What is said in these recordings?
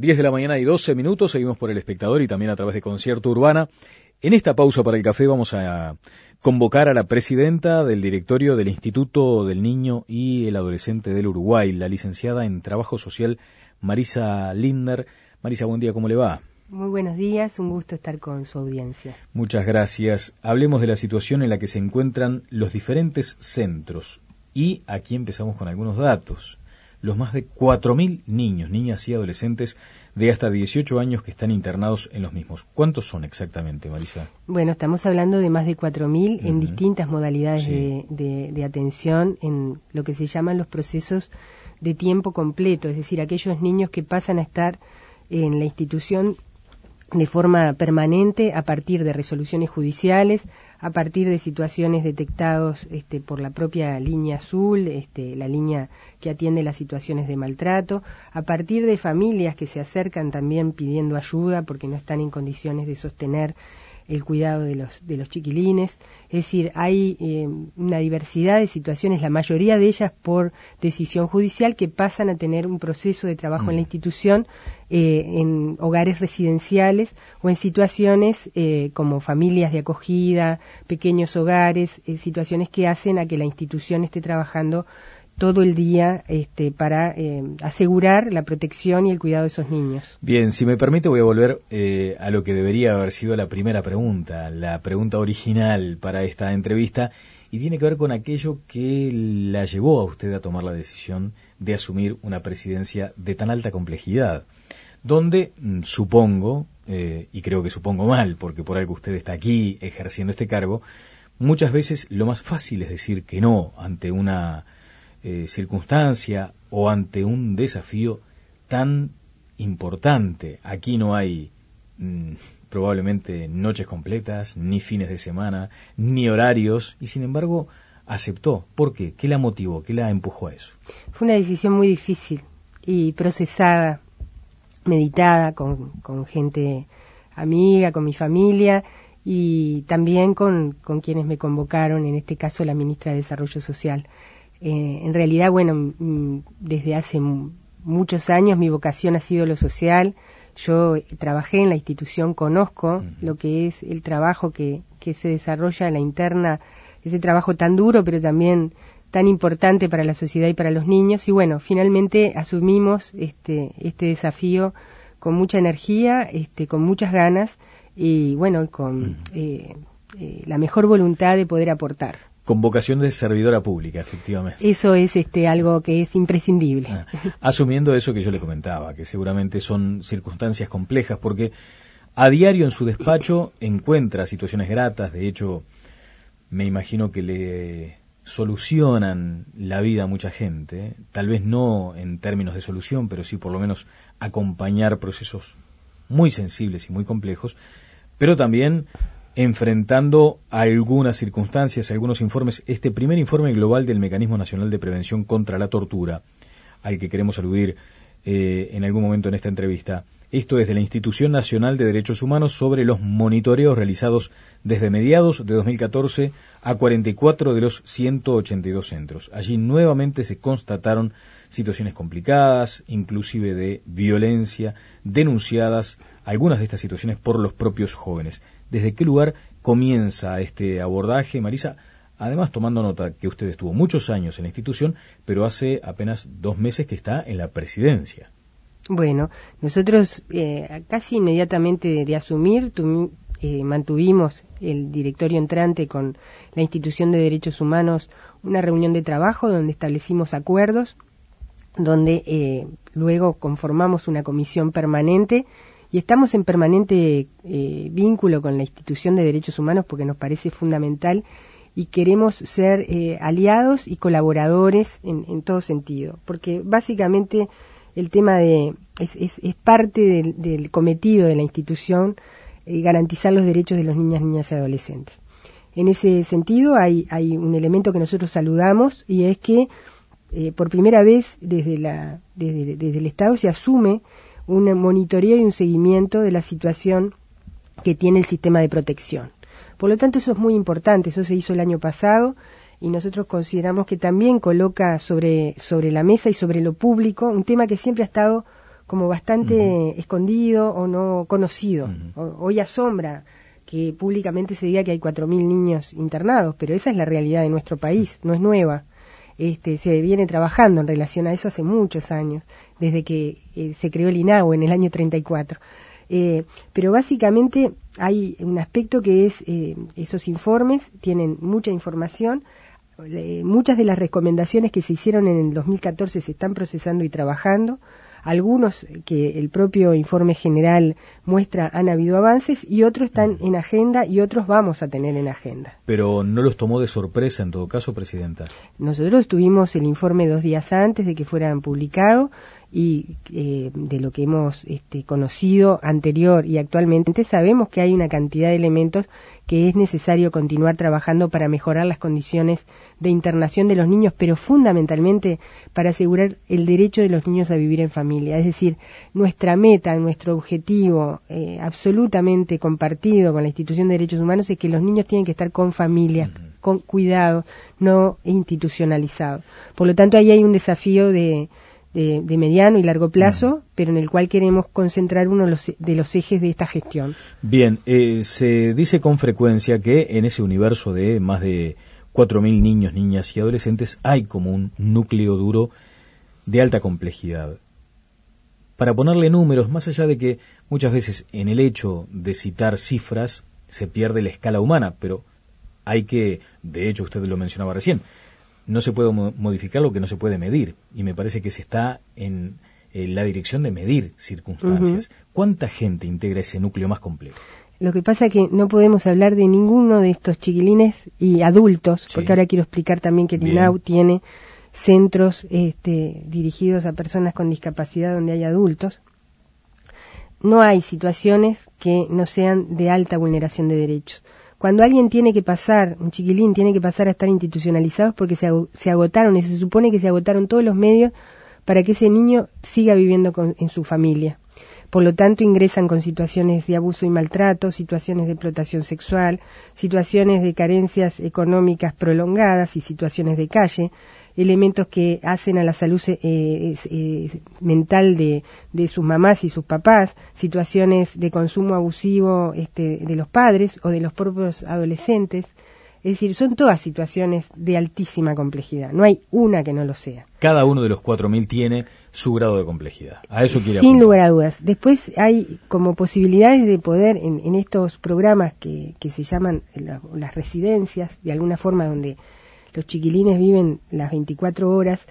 10 de la mañana y 12 minutos, seguimos por El Espectador y también a través de Concierto Urbana. En esta pausa para el café vamos a convocar a la presidenta del directorio del Instituto del Niño y el Adolescente del Uruguay, la licenciada en Trabajo Social, Marisa Lindner. Marisa, buen día, ¿cómo le va? Muy buenos días, un gusto estar con su audiencia. Muchas gracias. Hablemos de la situación en la que se encuentran los diferentes centros. Y aquí empezamos con algunos datos. Los más de 4.000 niños, niñas y adolescentes de hasta 18 años que están internados en los mismos. ¿Cuántos son exactamente, Marisa? Bueno, estamos hablando de más de 4.000 en distintas modalidades de atención en lo que se llaman los procesos de tiempo completo, es decir, aquellos niños que pasan a estar en la institución de forma permanente a partir de resoluciones judiciales, a partir de situaciones detectados por la propia línea azul, la línea que atiende las situaciones de maltrato, a partir de familias que se acercan también pidiendo ayuda porque no están en condiciones de sostener el cuidado de los chiquilines. Es decir, hay una diversidad de situaciones, la mayoría de ellas por decisión judicial, que pasan a tener un proceso de trabajo en la institución, en hogares residenciales o en situaciones como familias de acogida, pequeños hogares, situaciones que hacen a que la institución esté trabajando todo el día para asegurar la protección y el cuidado de esos niños. Bien, si me permite voy a volver a lo que debería haber sido la primera pregunta, la pregunta original para esta entrevista, y tiene que ver con aquello que la llevó a usted a tomar la decisión de asumir una presidencia de tan alta complejidad, donde supongo, y creo que supongo mal, porque por algo usted está aquí ejerciendo este cargo, muchas veces lo más fácil es decir que no ante una circunstancia o ante un desafío tan importante. Aquí no hay probablemente noches completas, ni fines de semana, ni horarios, y sin embargo aceptó. ¿Por qué? ¿Qué la motivó? ¿Qué la empujó a eso? Fue una decisión muy difícil y procesada, meditada con gente amiga, con mi familia y también con quienes me convocaron, en este caso la ministra de Desarrollo Social. En realidad, bueno, desde hace muchos años mi vocación ha sido lo social. Yo trabajé en la institución, conozco lo que es el trabajo que se desarrolla en la interna, ese trabajo tan duro pero también tan importante para la sociedad y para los niños. Y bueno, finalmente asumimos este desafío con mucha energía, con muchas ganas y bueno, con la mejor voluntad de poder aportar. Con vocación de servidora pública, efectivamente. Eso es algo que es imprescindible. Asumiendo eso que yo le comentaba, que seguramente son circunstancias complejas, porque a diario en su despacho encuentra situaciones gratas, de hecho, me imagino que le solucionan la vida a mucha gente, tal vez no en términos de solución, pero sí por lo menos acompañar procesos muy sensibles y muy complejos, pero también enfrentando algunas circunstancias, algunos informes. Este primer informe global del Mecanismo Nacional de Prevención contra la Tortura, al que queremos aludir en algún momento en esta entrevista. Esto es de la Institución Nacional de Derechos Humanos sobre los monitoreos realizados desde mediados de 2014 a 44 de los 182 centros. Allí nuevamente se constataron situaciones complicadas, inclusive de violencia, denunciadas algunas de estas situaciones por los propios jóvenes. ¿Desde qué lugar comienza este abordaje, Marisa? Además, tomando nota que usted estuvo muchos años en la institución, pero hace apenas 2 meses que está en la presidencia. Bueno, nosotros casi inmediatamente de asumir mantuvimos el directorio entrante con la Institución de Derechos Humanos una reunión de trabajo donde establecimos acuerdos, donde luego conformamos una comisión permanente y estamos en permanente vínculo con la Institución de Derechos Humanos porque nos parece fundamental y queremos ser aliados y colaboradores en todo sentido, porque básicamente el tema es parte del cometido de la institución, garantizar los derechos de los niñas y adolescentes. En ese sentido hay un elemento que nosotros saludamos y es que por primera vez desde el Estado se asume un monitoreo y un seguimiento de la situación que tiene el sistema de protección. Por lo tanto, eso es muy importante, eso se hizo el año pasado y nosotros consideramos que también coloca sobre la mesa y sobre lo público un tema que siempre ha estado como bastante escondido o no conocido. Hoy asombra que públicamente se diga que hay 4.000 niños internados, pero esa es la realidad de nuestro país, no es nueva. Se viene trabajando en relación a eso hace muchos años, desde que se creó el INAHU en el año 34. Pero básicamente hay un aspecto que es, esos informes tienen mucha información, muchas de las recomendaciones que se hicieron en el 2014 se están procesando y trabajando, algunos que el propio informe general muestra han habido avances y otros están en agenda y otros vamos a tener en agenda. Pero ¿no los tomó de sorpresa en todo caso, Presidenta? Nosotros tuvimos el informe 2 días antes de que fueran publicados y de lo que hemos conocido anterior y actualmente sabemos que hay una cantidad de elementos que es necesario continuar trabajando para mejorar las condiciones de internación de los niños, pero fundamentalmente para asegurar el derecho de los niños a vivir en familia. Es decir, nuestra meta, nuestro objetivo absolutamente compartido con la Institución de Derechos Humanos es que los niños tienen que estar con familia, con cuidado, no institucionalizados. Por lo tanto, ahí hay un desafío de mediano y largo plazo, pero en el cual queremos concentrar uno de los ejes de esta gestión. Bien, se dice con frecuencia que en ese universo de más de 4.000 niños, niñas y adolescentes hay como un núcleo duro de alta complejidad. Para ponerle números, más allá de que muchas veces en el hecho de citar cifras se pierde la escala humana, pero hay que, de hecho usted lo mencionaba recién, no se puede modificar lo que no se puede medir, y me parece que se está en la dirección de medir circunstancias. ¿Cuánta gente integra ese núcleo más complejo? Lo que pasa es que no podemos hablar de ninguno de estos chiquilines y adultos, porque ahora quiero explicar también que el INAHU tiene centros dirigidos a personas con discapacidad donde hay adultos. No hay situaciones que no sean de alta vulneración de derechos. Cuando alguien tiene que pasar, un chiquilín tiene que pasar a estar institucionalizado porque se agotaron, y se supone que se agotaron todos los medios para que ese niño siga viviendo en su familia. Por lo tanto, ingresan con situaciones de abuso y maltrato, situaciones de explotación sexual, situaciones de carencias económicas prolongadas y situaciones de calle, elementos que hacen a la salud mental de sus mamás y sus papás, situaciones de consumo abusivo de los padres o de los propios adolescentes. Es decir, son todas situaciones de altísima complejidad, no hay una que no lo sea. Cada uno de los 4.000 tiene su grado de complejidad, a eso quiere Sin apuntar. lugar a dudas. Después hay como posibilidades de poder, en estos programas que se llaman las residencias, de alguna forma donde los chiquilines viven las 24 horas,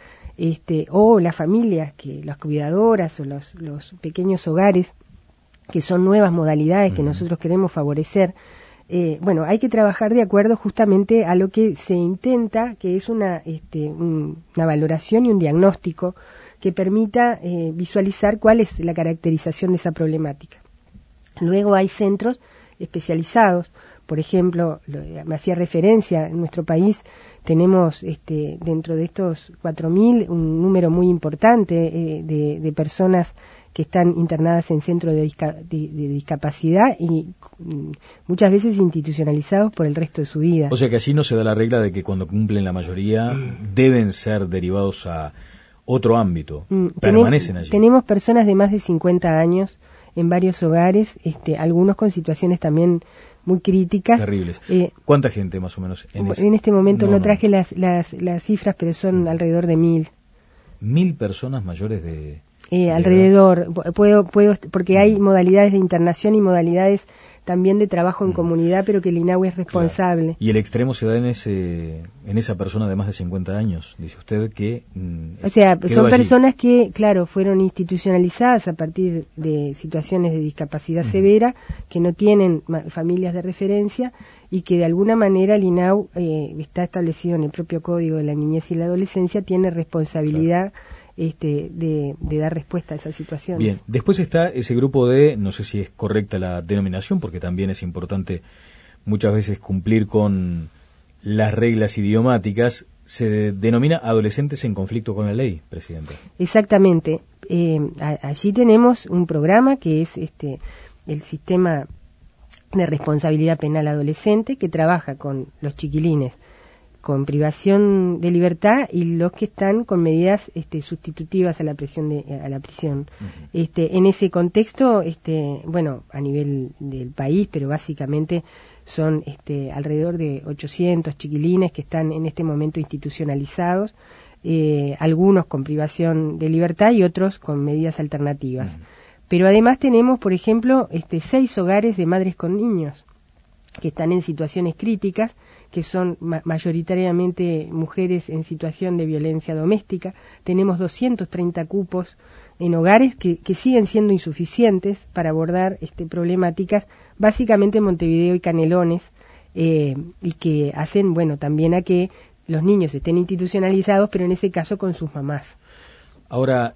o las familias, las cuidadoras o los pequeños hogares, que son nuevas modalidades que nosotros queremos favorecer. Hay que trabajar de acuerdo justamente a lo que se intenta, que es una valoración y un diagnóstico que permita visualizar cuál es la caracterización de esa problemática. Luego hay centros especializados, por ejemplo, me hacía referencia, en nuestro país tenemos dentro de estos 4.000 un número muy importante de personas que están internadas en centros de discapacidad y muchas veces institucionalizados por el resto de su vida. O sea que allí no se da la regla de que cuando cumplen la mayoría deben ser derivados a otro ámbito, permanecen allí. Tenemos personas de más de 50 años en varios hogares, algunos con situaciones también muy críticas. Terribles. ¿Cuánta gente más o menos en este momento no traje las cifras, pero son alrededor de 1.000. 1.000 personas mayores de alrededor. Puedo porque hay modalidades de internación y modalidades también de trabajo en comunidad, pero que el INAHU es responsable. Claro. Y el extremo se da en esa persona de más de 50 años, dice usted que... o sea, son allí. Personas que, claro, fueron institucionalizadas a partir de situaciones de discapacidad severa, que no tienen familias de referencia y que de alguna manera el INAHU está establecido en el propio Código de la Niñez y la Adolescencia, tiene responsabilidad de dar respuesta a esa situación. Bien, después está ese grupo de, no sé si es correcta la denominación, porque también es importante muchas veces cumplir con las reglas idiomáticas, se denomina adolescentes en conflicto con la ley, Presidenta. Exactamente. Allí tenemos un programa que es el sistema de responsabilidad penal adolescente, que trabaja con los chiquilines con privación de libertad y los que están con medidas sustitutivas a la prisión. Uh-huh. En ese contexto, bueno, a nivel del país, pero básicamente son alrededor de 800 chiquilines que están en este momento institucionalizados, algunos con privación de libertad y otros con medidas alternativas. Uh-huh. Pero además tenemos, por ejemplo, 6 hogares de madres con niños que están en situaciones críticas, que son mayoritariamente mujeres en situación de violencia doméstica. Tenemos 230 cupos en hogares que siguen siendo insuficientes para abordar problemáticas, básicamente en Montevideo y Canelones, y que hacen, bueno, también a que los niños estén institucionalizados, pero en ese caso con sus mamás. Ahora,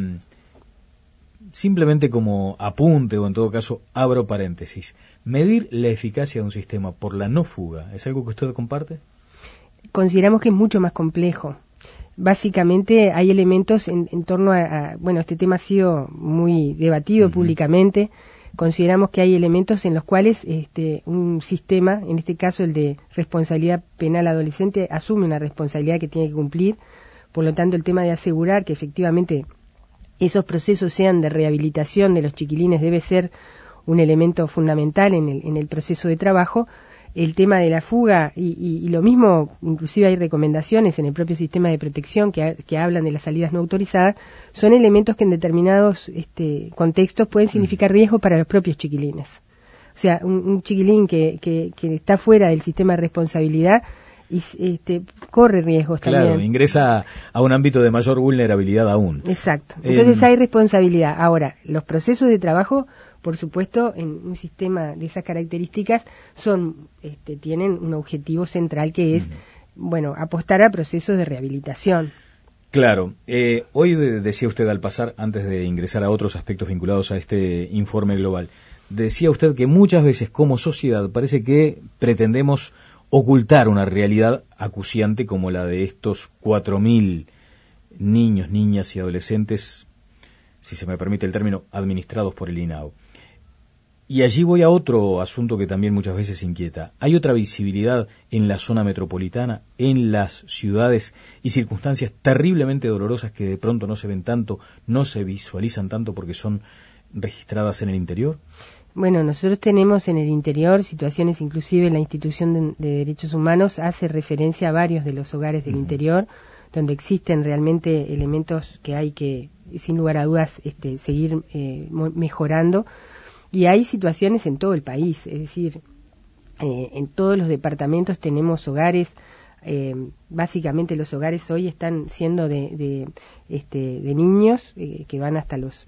simplemente como apunte, o en todo caso, abro paréntesis, medir la eficacia de un sistema por la no fuga, ¿es algo que usted comparte? Consideramos que es mucho más complejo. Básicamente hay elementos en torno bueno, este tema ha sido muy debatido uh-huh. públicamente. Consideramos que hay elementos en los cuales un sistema, en este caso el de responsabilidad penal adolescente, asume una responsabilidad que tiene que cumplir. Por lo tanto, el tema de asegurar que efectivamente esos procesos sean de rehabilitación de los chiquilines debe ser un elemento fundamental en el proceso de trabajo. El tema de la fuga y lo mismo, inclusive hay recomendaciones en el propio sistema de protección que hablan de las salidas no autorizadas, son elementos que en determinados contextos pueden significar riesgo para los propios chiquilines. O sea, un chiquilín que está fuera del sistema de responsabilidad y corre riesgos también. Claro, ingresa a un ámbito de mayor vulnerabilidad aún. Exacto. Entonces hay responsabilidad. Ahora, los procesos de trabajo, por supuesto, en un sistema de esas características tienen un objetivo central que es, bueno, apostar a procesos de rehabilitación. Claro. Hoy decía usted al pasar, antes de ingresar a otros aspectos vinculados a este informe global, decía usted que muchas veces como sociedad parece que pretendemos ocultar una realidad acuciante como la de estos 4.000 niños, niñas y adolescentes, si se me permite el término, administrados por el INAO. Y allí voy a otro asunto que también muchas veces inquieta. ¿Hay otra visibilidad en la zona metropolitana, en las ciudades y circunstancias terriblemente dolorosas que de pronto no se ven tanto, no se visualizan tanto porque son registradas en el interior? Bueno, nosotros tenemos en el interior situaciones, inclusive la Institución de Derechos Humanos hace referencia a varios de los hogares del interior, donde existen realmente elementos que hay que, sin lugar a dudas, seguir mejorando. Y hay situaciones en todo el país, es decir, en todos los departamentos tenemos hogares. Básicamente los hogares hoy están siendo de niños que van hasta los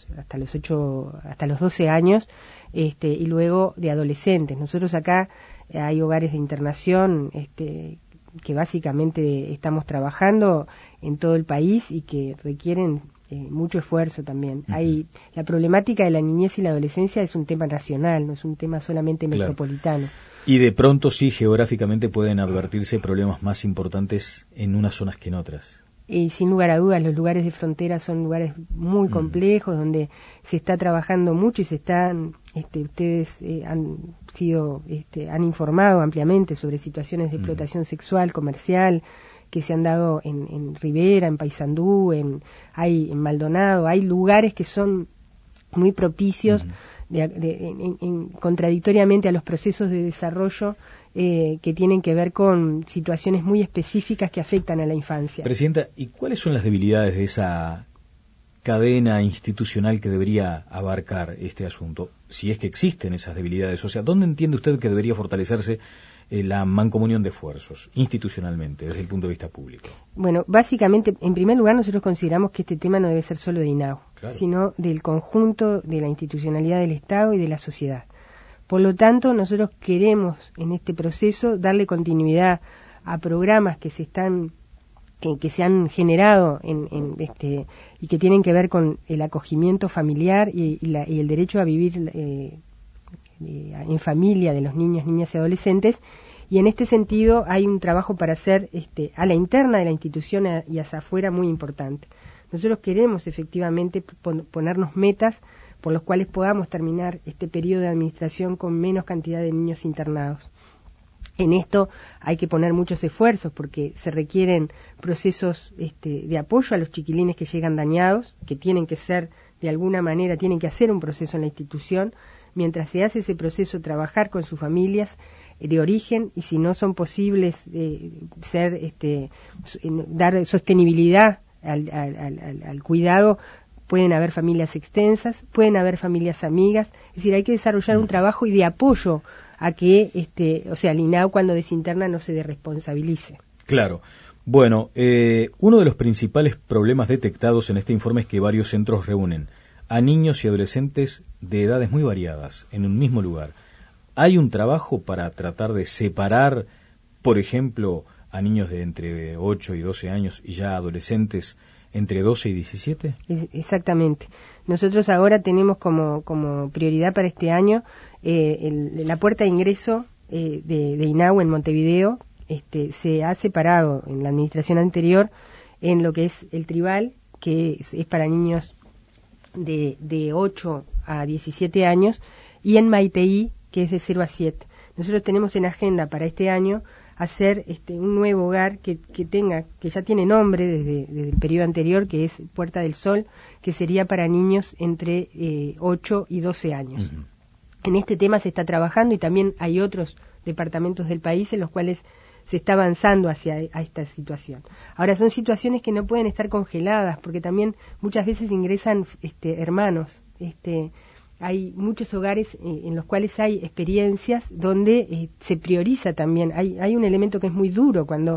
12 años, y luego de adolescentes. Nosotros acá hay hogares de internación que básicamente estamos trabajando en todo el país y que requieren mucho esfuerzo también. Uh-huh. La problemática de la niñez y la adolescencia es un tema nacional, no es un tema solamente metropolitano. Y de pronto sí, geográficamente pueden advertirse problemas más importantes en unas zonas que en otras. Y sin lugar a dudas, los lugares de frontera son lugares muy complejos, donde se está trabajando mucho y se están, ustedes han informado ampliamente sobre situaciones de explotación sexual, comercial, que se han dado en Rivera, en Paysandú, en Maldonado. Hay lugares que son muy propicios contradictoriamente a los procesos de desarrollo que tienen que ver con situaciones muy específicas que afectan a la infancia. Presidenta, ¿y cuáles son las debilidades de esa cadena institucional que debería abarcar este asunto? Si es que existen esas debilidades, o sea, ¿dónde entiende usted que debería fortalecerse la mancomunión de esfuerzos institucionalmente desde el punto de vista público? Bueno, básicamente, en primer lugar, nosotros consideramos que este tema no debe ser solo de INAO, claro, sino del conjunto de la institucionalidad del Estado y de la sociedad. Por lo tanto, nosotros queremos en este proceso darle continuidad a programas que se han generado y que tienen que ver con el acogimiento familiar y el derecho a vivir en familia de los niños, niñas y adolescentes. Y en este sentido hay un trabajo para hacer a la interna de la institución y hacia afuera muy importante. Nosotros queremos efectivamente ponernos metas por los cuales podamos terminar este periodo de administración con menos cantidad de niños internados. En esto hay que poner muchos esfuerzos porque se requieren procesos de apoyo a los chiquilines que llegan dañados, que tienen que ser, de alguna manera, tienen que hacer un proceso en la institución. Mientras se hace ese proceso, trabajar con sus familias de origen, y si no son posibles dar sostenibilidad al cuidado, pueden haber familias extensas, pueden haber familias amigas. Es decir, hay que desarrollar un trabajo y de apoyo a que, el INAU cuando desinterna no se desresponsabilice. Claro. Bueno, uno de los principales problemas detectados en este informe es que varios centros reúnen a niños y adolescentes de edades muy variadas en un mismo lugar. ¿Hay un trabajo para tratar de separar, por ejemplo, a niños de entre 8 y 12 años y ya adolescentes entre 12 y 17? Exactamente. Nosotros ahora tenemos como prioridad para este año la puerta de ingreso de INAU en Montevideo. Se ha separado en la administración anterior en lo que es el tribal, que es para niños de 8 a 17 años, y en Maiteí, que es de 0 a 7. Nosotros tenemos en agenda para este año hacer un nuevo hogar que ya tiene nombre desde el periodo anterior, que es Puerta del Sol, que sería para niños entre 8 y 12 años. Uh-huh. En este tema se está trabajando, y también hay otros departamentos del país en los cuales se está avanzando hacia esta situación. Ahora, son situaciones que no pueden estar congeladas, porque también muchas veces ingresan hermanos. Hay muchos hogares en los cuales hay experiencias donde se prioriza también. Hay un elemento que es muy duro cuando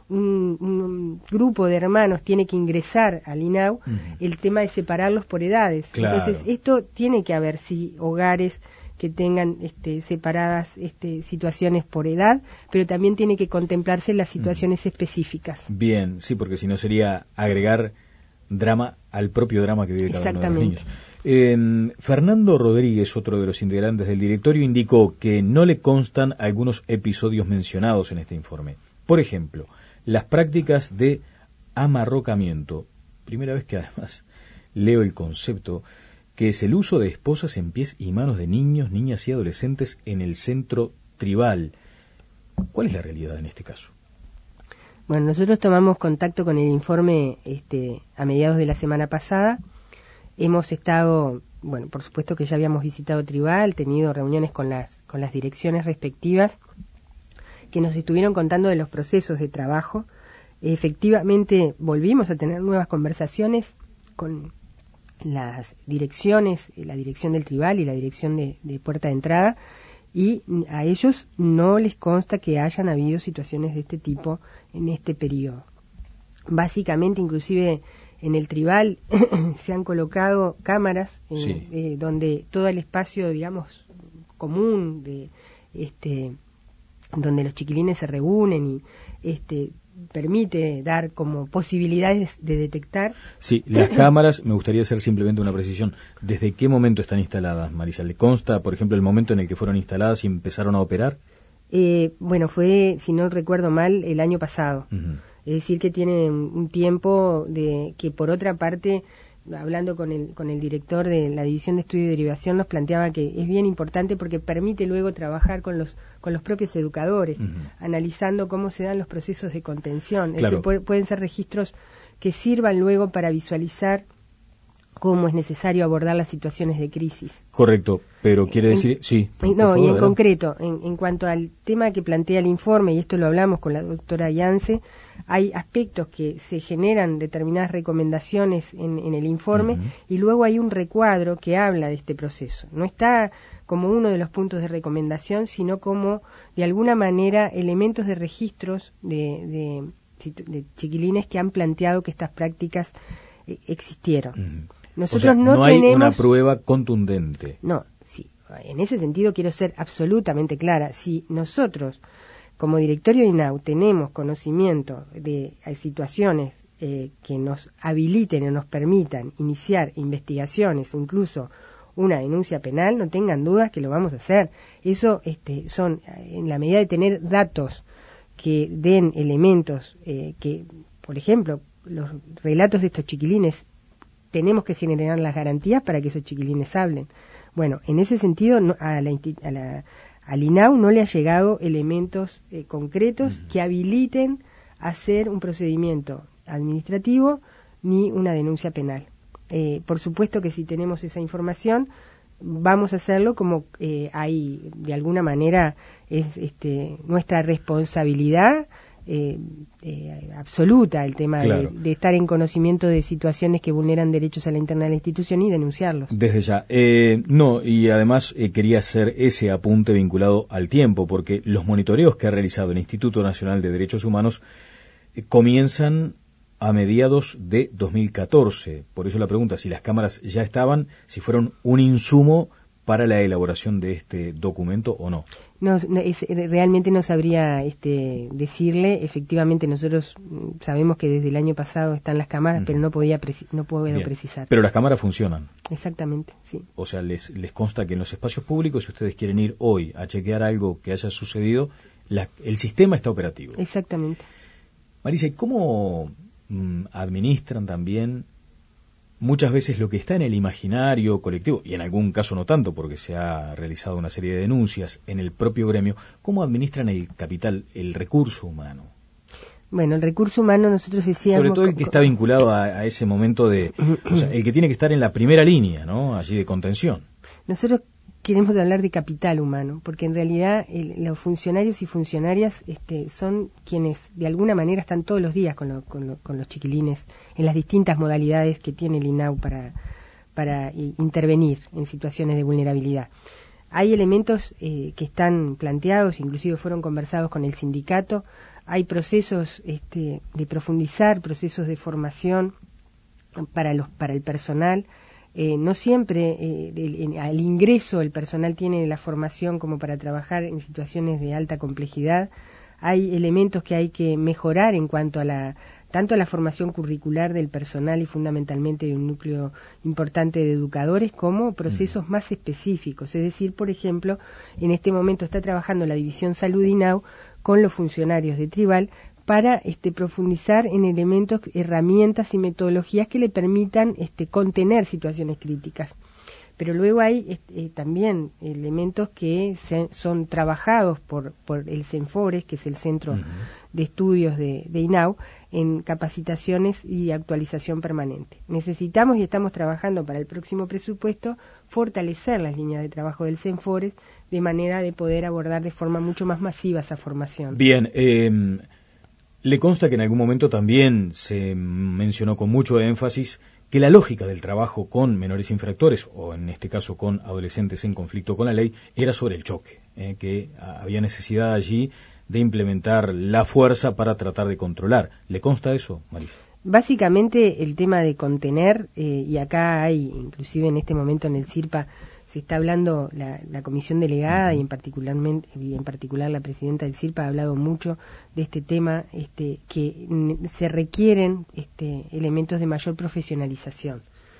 un grupo de hermanos tiene que ingresar al INAU, el tema de separarlos por edades. Claro. Entonces, esto tiene que haber, sí, hogares que tengan separadas situaciones por edad, pero también tiene que contemplarse las situaciones específicas. Bien, sí, porque si no sería agregar drama al propio drama que vive cada uno de los niños. Fernando Rodríguez, otro de los integrantes del directorio, indicó que no le constan algunos episodios mencionados en este informe. Por ejemplo, las prácticas de amarrocamiento. Primera vez que además leo el concepto, que es el uso de esposas en pies y manos de niños, niñas y adolescentes en el centro tribal. ¿Cuál es la realidad en este caso? Bueno, nosotros tomamos contacto con el informe a mediados de la semana pasada. Hemos estado, bueno, por supuesto que ya habíamos visitado Tribal, tenido reuniones con las direcciones respectivas, que nos estuvieron contando de los procesos de trabajo. Efectivamente, volvimos a tener nuevas conversaciones con las direcciones, la dirección del Tribal y la dirección de Puerta de Entrada, y a ellos no les consta que hayan habido situaciones de este tipo en este periodo. Básicamente, inclusive en el Tribal se han colocado cámaras donde todo el espacio, digamos, común donde los chiquilines se reúnen y permite dar como posibilidades de detectar. Sí, las cámaras, me gustaría hacer simplemente una precisión. ¿Desde qué momento están instaladas, Marisa? ¿Le consta, por ejemplo, el momento en el que fueron instaladas y empezaron a operar? Bueno, fue, si no recuerdo mal, el año pasado. Uh-huh. Es decir, que tiene un tiempo que, por otra parte, hablando con el director de la División de Estudio y Derivación, nos planteaba que es bien importante porque permite luego trabajar con los propios educadores, analizando cómo se dan los procesos de contención. Claro. Pueden ser registros que sirvan luego para visualizar cómo es necesario abordar las situaciones de crisis. Correcto, pero quiere decir... Sí. No, y en concreto, en cuanto al tema que plantea el informe, y esto lo hablamos con la doctora Yance, hay aspectos que se generan determinadas recomendaciones en el informe, y luego hay un recuadro que habla de este proceso. No está como uno de los puntos de recomendación, sino como, de alguna manera, elementos de registros de chiquilines que han planteado que estas prácticas existieron. Nosotros no hay tenemos una prueba contundente. No, sí. En ese sentido quiero ser absolutamente clara. Si nosotros, como directorio de INAU, tenemos conocimiento de situaciones que nos habiliten o nos permitan iniciar investigaciones o incluso una denuncia penal, no tengan dudas que lo vamos a hacer. Eso son, en la medida de tener datos que den elementos que, por ejemplo, los relatos de estos chiquilines, tenemos que generar las garantías para que esos chiquilines hablen. Bueno, en ese sentido, a al INAU no le ha llegado elementos concretos que habiliten hacer un procedimiento administrativo ni una denuncia penal. Por supuesto que si tenemos esa información, vamos a hacerlo como hay, de alguna manera, es nuestra responsabilidad absoluta el tema claro. de estar en conocimiento de situaciones que vulneran derechos a la interna de la institución y denunciarlos. Desde ya. No, y además quería hacer ese apunte vinculado al tiempo, porque los monitoreos que ha realizado el Instituto Nacional de Derechos Humanos comienzan a mediados de 2014. Por eso la pregunta, si las cámaras ya estaban, si fueron un insumo para la elaboración de este documento o no. Realmente no sabría decirle. Efectivamente, nosotros sabemos que desde el año pasado están las cámaras, pero no puedo precisar. Pero las cámaras funcionan. Exactamente, sí. O sea, les consta que en los espacios públicos, si ustedes quieren ir hoy a chequear algo que haya sucedido, el sistema está operativo. Exactamente. Marisa, ¿y cómo administran también muchas veces lo que está en el imaginario colectivo, y en algún caso no tanto, porque se ha realizado una serie de denuncias en el propio gremio, cómo administran el capital, el recurso humano? Bueno, el recurso humano nosotros decíamos... Sobre todo el que está vinculado a ese momento de... O sea, el que tiene que estar en la primera línea, ¿no? Allí de contención. Nosotros queremos hablar de capital humano, porque en realidad los funcionarios y funcionarias son quienes de alguna manera están todos los días con los chiquilines en las distintas modalidades que tiene el INAU para intervenir en situaciones de vulnerabilidad. Hay elementos que están planteados, inclusive fueron conversados con el sindicato, hay procesos de profundizar, procesos de formación para el personal. No siempre al ingreso el personal tiene la formación como para trabajar en situaciones de alta complejidad. Hay elementos que hay que mejorar en cuanto a tanto a la formación curricular del personal y fundamentalmente de un núcleo importante de educadores, como procesos más específicos. Es decir, por ejemplo, en este momento está trabajando la División Salud INAU con los funcionarios de Tribal para profundizar en elementos, herramientas y metodologías que le permitan contener situaciones críticas. Pero luego hay también elementos que son trabajados por el CENFORES, que es el Centro de Estudios de INAU, en capacitaciones y actualización permanente. Necesitamos y estamos trabajando para el próximo presupuesto fortalecer las líneas de trabajo del CENFORES de manera de poder abordar de forma mucho más masiva esa formación. Bien, le consta que en algún momento también se mencionó con mucho énfasis que la lógica del trabajo con menores infractores, o en este caso con adolescentes en conflicto con la ley, era sobre el choque, que había necesidad allí de implementar la fuerza para tratar de controlar. ¿Le consta eso, Marisa? Básicamente el tema de contener, y acá hay, inclusive en este momento en el CIRPA, se está hablando, la comisión delegada y en particular la presidenta del CIRPA ha hablado mucho de este tema, que se requieren elementos de mayor profesionalización.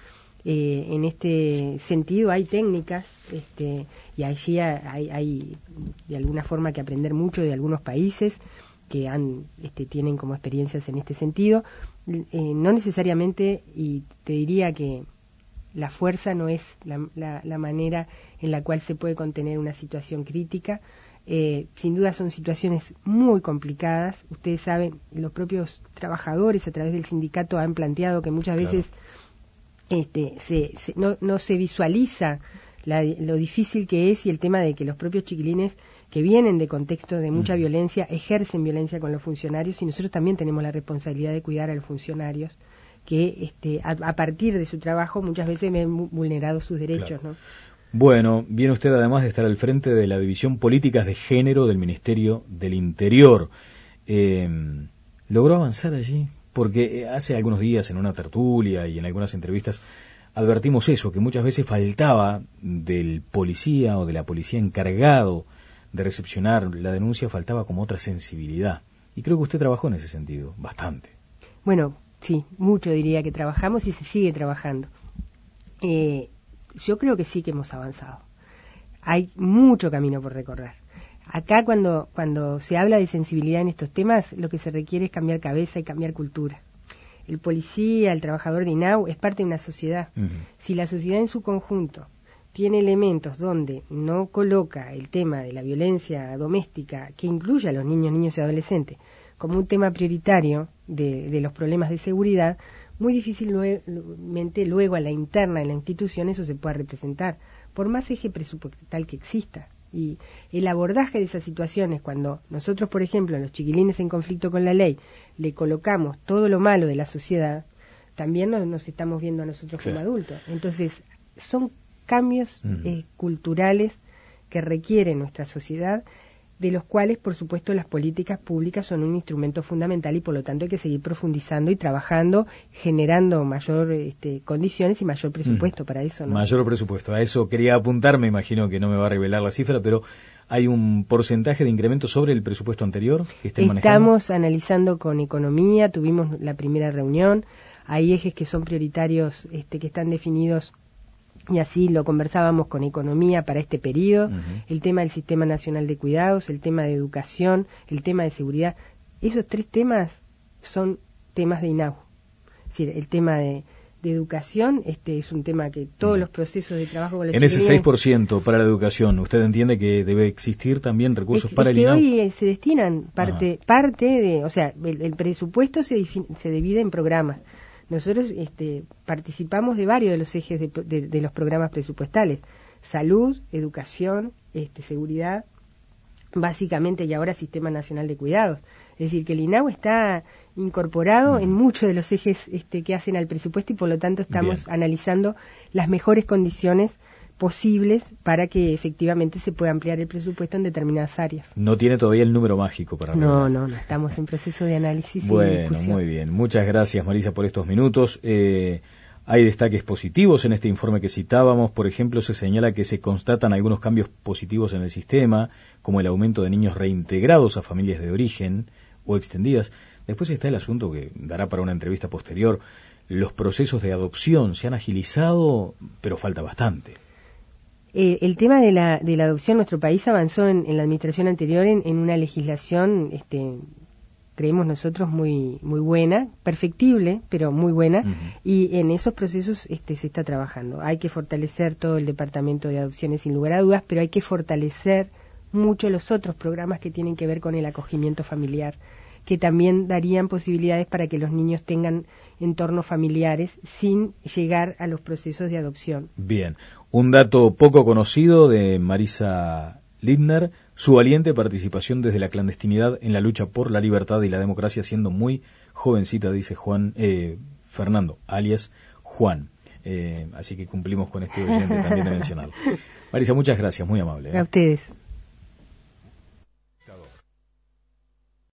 En este sentido hay técnicas y allí hay de alguna forma que aprender mucho de algunos países que tienen como experiencias en este sentido. No necesariamente, y te diría que la fuerza no es la manera en la cual se puede contener una situación crítica. Sin duda son situaciones muy complicadas. Ustedes saben, los propios trabajadores a través del sindicato han planteado que muchas veces no se visualiza lo difícil que es, y el tema de que los propios chiquilines que vienen de contextos de mucha violencia ejercen violencia con los funcionarios, y nosotros también tenemos la responsabilidad de cuidar a los funcionarios que a partir de su trabajo muchas veces ven vulnerados sus derechos, claro. ¿no? Bueno, viene usted además de estar al frente de la División Políticas de Género del Ministerio del Interior. ¿Logró avanzar allí? Porque hace algunos días en una tertulia y en algunas entrevistas advertimos eso, que muchas veces faltaba del policía o de la policía encargado de recepcionar la denuncia, faltaba como otra sensibilidad. Y creo que usted trabajó en ese sentido, bastante. Bueno, sí, mucho diría que trabajamos y se sigue trabajando. Yo creo que sí que hemos avanzado. Hay mucho camino por recorrer. Acá cuando se habla de sensibilidad en estos temas, lo que se requiere es cambiar cabeza y cambiar cultura. El policía, el trabajador de INAU es parte de una sociedad. Si la sociedad en su conjunto tiene elementos donde no coloca el tema de la violencia doméstica, que incluye a los niños y adolescentes, como un tema prioritario de los problemas de seguridad, muy difícilmente luego a la interna de la institución eso se pueda representar, por más eje presupuestal que exista. Y el abordaje de esas situaciones, cuando nosotros, por ejemplo, a los chiquilines en conflicto con la ley, le colocamos todo lo malo de la sociedad, también nos estamos viendo a nosotros como adultos. Entonces, son cambios culturales que requiere nuestra sociedad, de los cuales, por supuesto, las políticas públicas son un instrumento fundamental y, por lo tanto, hay que seguir profundizando y trabajando, generando mayor condiciones y mayor presupuesto para eso, ¿no? Mayor presupuesto. A eso quería apuntar, me imagino que no me va a revelar la cifra, pero ¿hay un porcentaje de incremento sobre el presupuesto anterior que estén manejando? Estamos analizando con economía, tuvimos la primera reunión, hay ejes que son prioritarios, que están definidos, y así lo conversábamos con economía para este periodo, el tema del Sistema Nacional de Cuidados, el tema de educación, el tema de seguridad. Esos 3 temas son temas de INAU. Es decir, el tema de educación es un tema que todos los procesos de trabajo con los chiquilines... En ese 6% para la educación, ¿usted entiende que debe existir también recursos para el INAU? Hoy se destinan parte de... O sea, el presupuesto se divide en programas. Nosotros participamos de varios de los ejes de los programas presupuestales: salud, educación, seguridad, básicamente, y ahora Sistema Nacional de Cuidados. Es decir, que el INAU está incorporado en muchos de los ejes que hacen al presupuesto, y por lo tanto estamos analizando las mejores condiciones posibles para que efectivamente se pueda ampliar el presupuesto en determinadas áreas. No tiene todavía el número mágico para No, estamos en proceso de análisis y discusión. Muy bien. Muchas gracias, Marisa, por estos minutos. Hay destaques positivos en este informe que citábamos. Por ejemplo, se señala que se constatan algunos cambios positivos en el sistema, como el aumento de niños reintegrados a familias de origen o extendidas. Después está el asunto que dará para una entrevista posterior. Los procesos de adopción se han agilizado, pero falta bastante. El tema de la adopción en nuestro país avanzó en la administración anterior en una legislación, creemos nosotros, muy buena, perfectible, pero muy buena, y en esos procesos se está trabajando. Hay que fortalecer todo el departamento de adopciones, sin lugar a dudas, pero hay que fortalecer mucho los otros programas que tienen que ver con el acogimiento familiar, que también darían posibilidades para que los niños tengan entornos familiares sin llegar a los procesos de adopción. Bien, un dato poco conocido de Marisa Lindner, su valiente participación desde la clandestinidad en la lucha por la libertad y la democracia, siendo muy jovencita, dice Fernando, alias Juan. Así que cumplimos con este oyente también de mencionarlo. Marisa, muchas gracias, muy amable. A ustedes.